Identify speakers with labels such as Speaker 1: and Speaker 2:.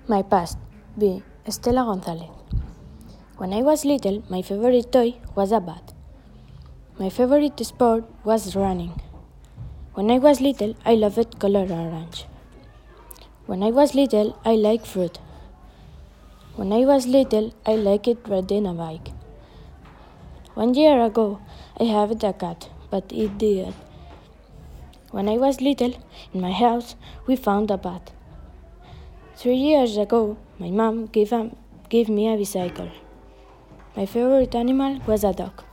Speaker 1: My past by Estela González. When I was little, my favorite toy was a bat. My favorite sport was running. When I was little, I loved color orange. When I was little, I liked fruit. When I was little, I liked riding a bike. 1 year ago, I had a cat, but it died. When I was little, in my house, we found a bat. 3 years ago, my mom gave me a bicycle. My favorite animal was a dog.